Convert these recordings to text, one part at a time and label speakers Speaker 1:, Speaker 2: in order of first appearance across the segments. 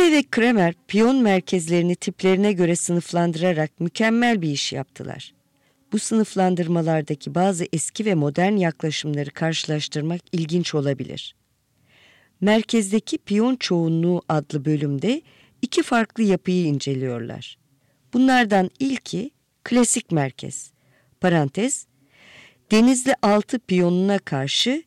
Speaker 1: Üve ve Kramer piyon merkezlerini tiplerine göre sınıflandırarak mükemmel bir iş yaptılar. Bu sınıflandırmalardaki bazı eski ve modern yaklaşımları karşılaştırmak ilginç olabilir. Merkezdeki piyon çoğunluğu adlı bölümde iki farklı yapıyı inceliyorlar. Bunlardan ilki klasik merkez, parantez, denizli 6 piyonuna karşı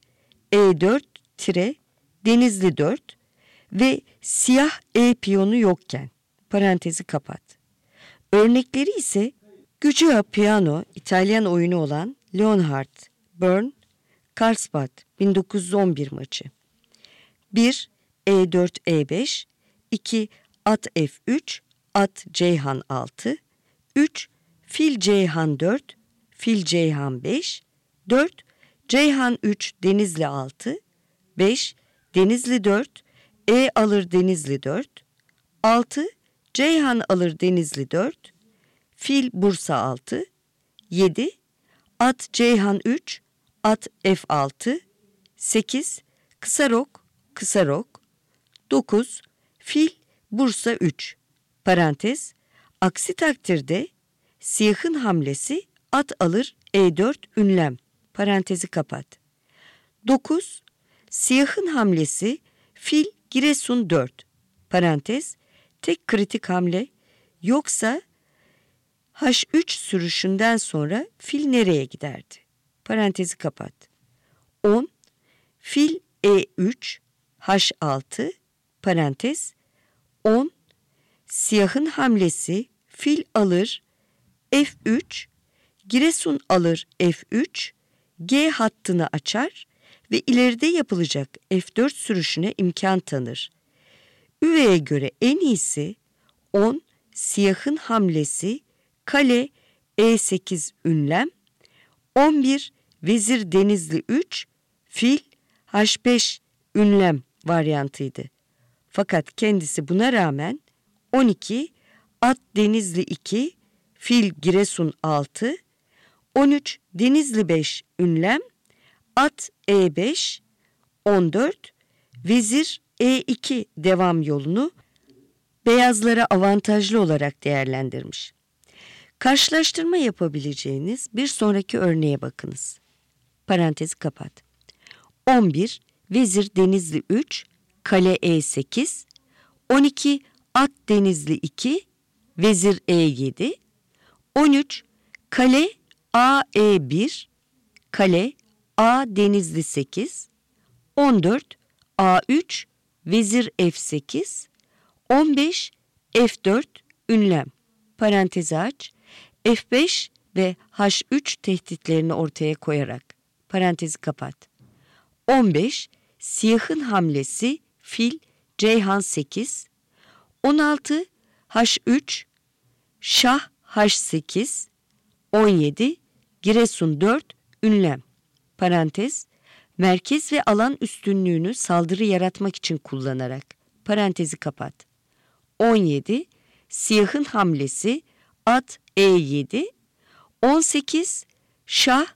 Speaker 1: E4-denizli 4 ve siyah E piyonu yokken, parantezi kapat. Örnekleri ise Guido Piano, İtalyan oyunu olan Leonhard, Bern, Karlsbad 1911 maçı. 1. E4-E5, 2. At F3, At Ceyhan 6, 3. Fil Ceyhan 4, Fil Ceyhan 5, 4. Ceyhan 3, Denizli 6, 5. Denizli 4, E alır Denizli 4, 6. Ceyhan alır Denizli 4, Fil Bursa 6, 7. At Ceyhan 3, At F6, 8. Kısa rok, kısa rok, 9. Fil Bursa 3, parantez, aksi takdirde siyahın hamlesi at alır E4 ünlem, parantezi kapat. 9. Siyahın hamlesi fil Giresun 4, parantez, tek kritik hamle, yoksa H3 sürüşünden sonra fil nereye giderdi? Parantezi kapat. 10. Fil E3, H6, parantez, 10. Siyahın hamlesi fil alır F3, Giresun alır F3, G hattını açar ve ileride yapılacak F4 sürüşüne imkan tanır. Üve'ye göre en iyisi 10. Siyahın hamlesi kale E8 ünlem, 11. Vezir Denizli 3, fil H5 ünlem varyantıydı. Fakat kendisi buna rağmen 12. At Denizli 2, fil Giresun 6, 13. Denizli 5 ünlem, at E5, 14. Vezir E2 devam yolunu beyazlara avantajlı olarak değerlendirmiş. Karşılaştırma yapabileceğiniz bir sonraki örneğe bakınız. Parantezi kapat. 11. Vezir Denizli 3, kale E8, 12. At Denizli 2, vezir E7, 13. Kale A E1, kale A Denizli 8, 14. A3, vezir F8, 15. F4 ünlem, parantezi aç, F5 ve H3 tehditlerini ortaya koyarak, parantezi kapat. 15. Siyahın hamlesi fil Ceyhan 8, 16. H3, Şah H8, 17. Giresun 4 ünlem, parantez, merkez ve alan üstünlüğünü saldırı yaratmak için kullanarak, parantezi kapat. 17. Siyahın hamlesi at E7, 18. Şah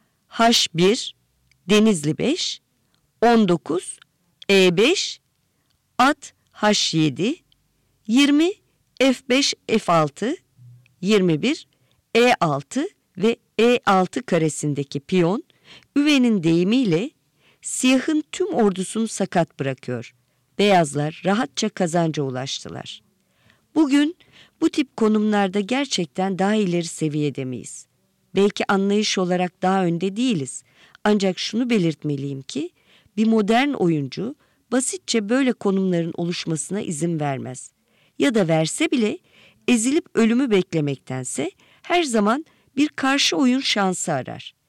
Speaker 1: H1, Denizli 5, 19. E5, at H7, 20. F5 F6, 21. E6 ve E6 karesindeki piyon, Üve'nin deyimiyle siyahın tüm ordusunu sakat bırakıyor. Beyazlar rahatça kazanca ulaştılar. Bugün bu tip konumlarda gerçekten daha ileri seviyede miyiz? Belki anlayış olarak daha önde değiliz. Ancak şunu belirtmeliyim ki bir modern oyuncu basitçe böyle konumların oluşmasına izin vermez. Ya da verse bile ezilip ölümü beklemektense her zaman bir karşı oyun şansı arar.